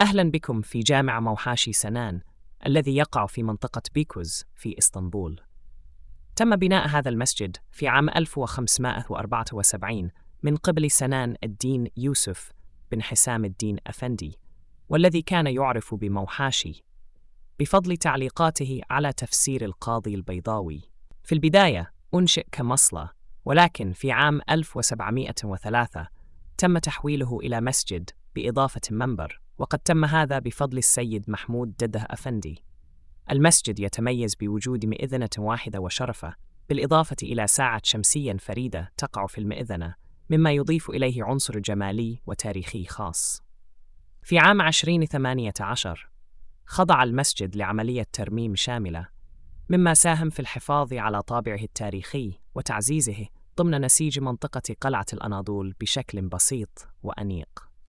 أهلا بكم في جامع موحاشي سنان الذي يقع في منطقة بيكوز في إسطنبول. تم بناء هذا المسجد في عام 1574 من قبل سنان الدين يوسف بن حسام الدين أفندي، والذي كان يعرف بموحاشي، بفضل تعليقاته على تفسير القاضي البيضاوي. في البداية أنشئ كمصلى، ولكن في عام 1703 تم تحويله إلى مسجد بإضافة منبر، وقد تم هذا بفضل السيد محمود دده أفندي. المسجد يتميز بوجود مئذنة واحدة وشرفة، بالإضافة إلى ساعة شمسية فريدة تقع في المئذنة، مما يضيف إليه عنصر جمالي وتاريخي خاص. في عام 2018 خضع المسجد لعملية ترميم شاملة، مما ساهم في الحفاظ على طابعه التاريخي وتعزيزه ضمن نسيج منطقة قلعة الأناضول بشكل بسيط وأنيق.